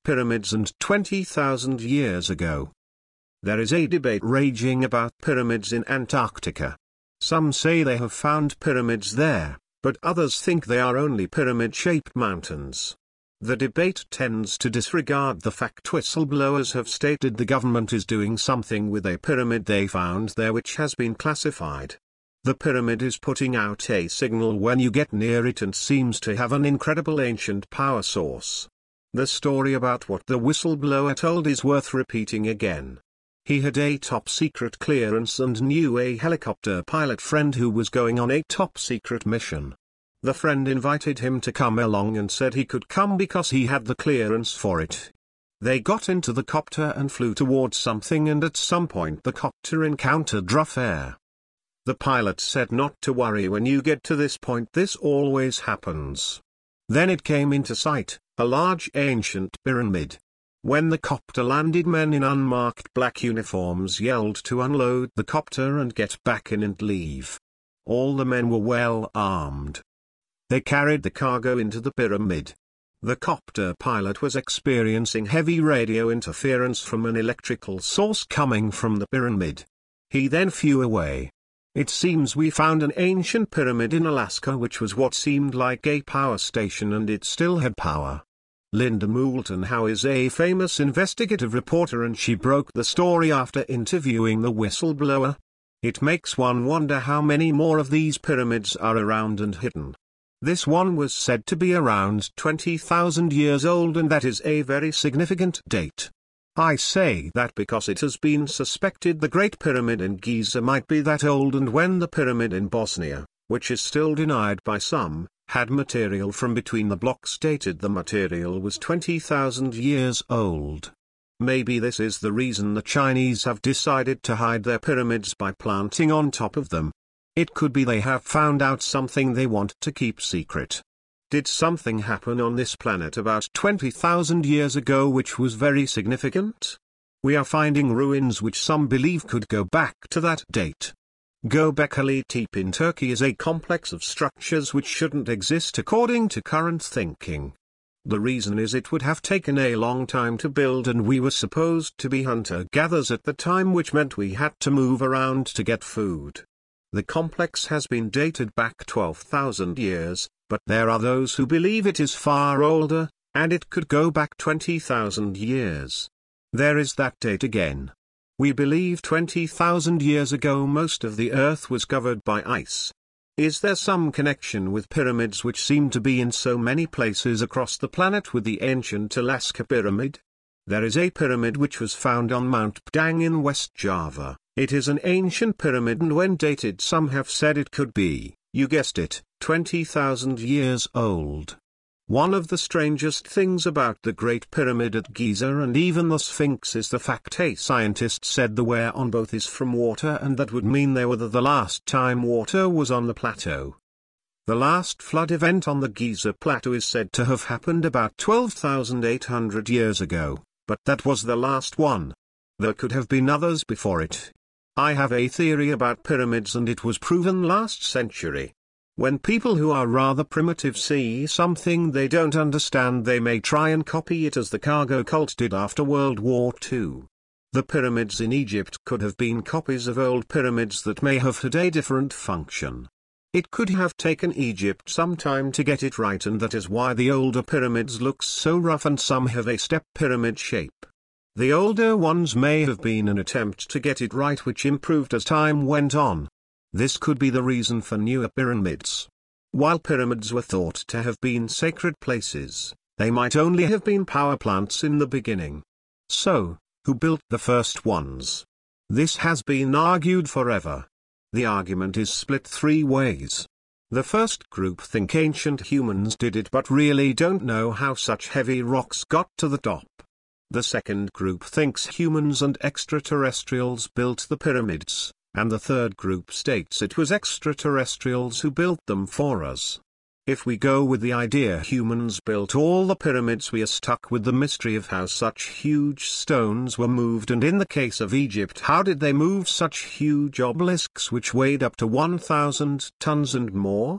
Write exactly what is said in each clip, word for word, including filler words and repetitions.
pyramids and twenty thousand years ago. There is a debate raging about pyramids in Antarctica. Some say they have found pyramids there, but others think they are only pyramid-shaped mountains. The debate tends to disregard the fact whistleblowers have stated the government is doing something with a pyramid they found there which has been classified. The pyramid is putting out a signal when you get near it and seems to have an incredible ancient power source. The story about what the whistleblower told is worth repeating again. He had a top-secret clearance and knew a helicopter pilot friend who was going on a top-secret mission. The friend invited him to come along and said he could come because he had the clearance for it. They got into the copter and flew towards something, and at some point the copter encountered rough air. The pilot said not to worry, when you get to this point this always happens. Then it came into sight, a large ancient pyramid. When the copter landed, men in unmarked black uniforms yelled to unload the copter and get back in and leave. All the men were well armed. They carried the cargo into the pyramid. The copter pilot was experiencing heavy radio interference from an electrical source coming from the pyramid. He then flew away. It seems we found an ancient pyramid in Alaska which was what seemed like a power station, and it still had power. Linda Moulton Howe is a famous investigative reporter, and she broke the story after interviewing the whistleblower. It makes one wonder how many more of these pyramids are around and hidden. This one was said to be around twenty thousand years old, and that is a very significant date. I say that because it has been suspected the Great Pyramid in Giza might be that old, and when the pyramid in Bosnia, which is still denied by some, had material from between the blocks dated the material was twenty thousand years old. Maybe this is the reason the Chinese have decided to hide their pyramids by planting on top of them. It could be they have found out something they want to keep secret. Did something happen on this planet about twenty thousand years ago which was very significant? We are finding ruins which some believe could go back to that date. Göbekli Tepe in Turkey is a complex of structures which shouldn't exist according to current thinking. The reason is it would have taken a long time to build, and we were supposed to be hunter-gatherers at the time, which meant we had to move around to get food. The complex has been dated back twelve thousand years, but there are those who believe it is far older, and it could go back twenty thousand years. There is that date again. We believe twenty thousand years ago most of the Earth was covered by ice. Is there some connection with pyramids which seem to be in so many places across the planet with the ancient Alaska Pyramid? There is a pyramid which was found on Mount Padang in West Java. It is an ancient pyramid, and when dated some have said it could be, you guessed it, twenty thousand years old. One of the strangest things about the Great Pyramid at Giza and even the Sphinx is the fact a scientist said the wear on both is from water, and that would mean they were the last time water was on the plateau. The last flood event on the Giza plateau is said to have happened about twelve thousand eight hundred years ago, but that was the last one. There could have been others before it. I have a theory about pyramids, and it was proven last century. When people who are rather primitive see something they don't understand, they may try and copy it, as the cargo cult did after World War Two. The pyramids in Egypt could have been copies of old pyramids that may have had a different function. It could have taken Egypt some time to get it right, and that is why the older pyramids look so rough and some have a step pyramid shape. The older ones may have been an attempt to get it right which improved as time went on. This could be the reason for newer pyramids. While pyramids were thought to have been sacred places, they might only have been power plants in the beginning. So, who built the first ones? This has been argued forever. The argument is split three ways. The first group think ancient humans did it but really don't know how such heavy rocks got to the top. The second group thinks humans and extraterrestrials built the pyramids, and the third group states it was extraterrestrials who built them for us. If we go with the idea humans built all the pyramids, we are stuck with the mystery of how such huge stones were moved, and in the case of Egypt, how did they move such huge obelisks which weighed up to one thousand tons and more?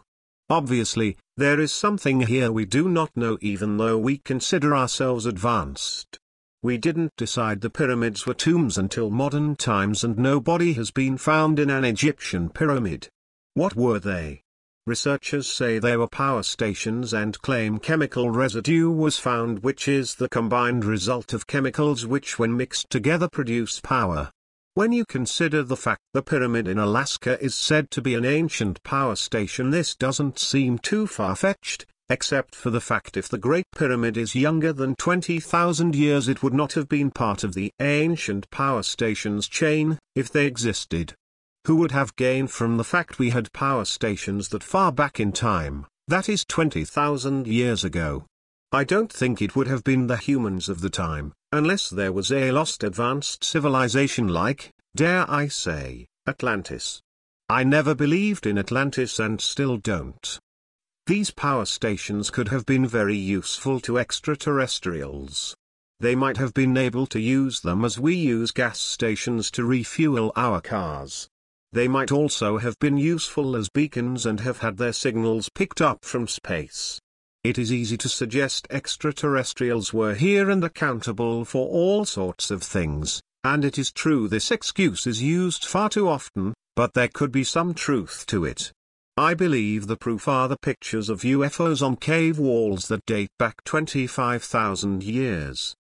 Obviously, there is something here we do not know even though we consider ourselves advanced. We didn't decide the pyramids were tombs until modern times, and no body has been found in an Egyptian pyramid. What were they? Researchers say they were power stations and claim chemical residue was found, which is the combined result of chemicals which when mixed together produce power. When you consider the fact the pyramid in Alaska is said to be an ancient power station, this doesn't seem too far-fetched, except for the fact if the Great Pyramid is younger than twenty thousand years, it would not have been part of the ancient power stations chain, if they existed. Who would have gained from the fact we had power stations that far back in time, that is twenty thousand years ago? I don't think it would have been the humans of the time, unless there was a lost advanced civilization like, dare I say, Atlantis. I never believed in Atlantis and still don't. These power stations could have been very useful to extraterrestrials. They might have been able to use them as we use gas stations to refuel our cars. They might also have been useful as beacons and have had their signals picked up from space. It is easy to suggest extraterrestrials were here and accountable for all sorts of things, and it is true this excuse is used far too often, but there could be some truth to it. I believe the proof are the pictures of U F Os on cave walls that date back twenty-five thousand years.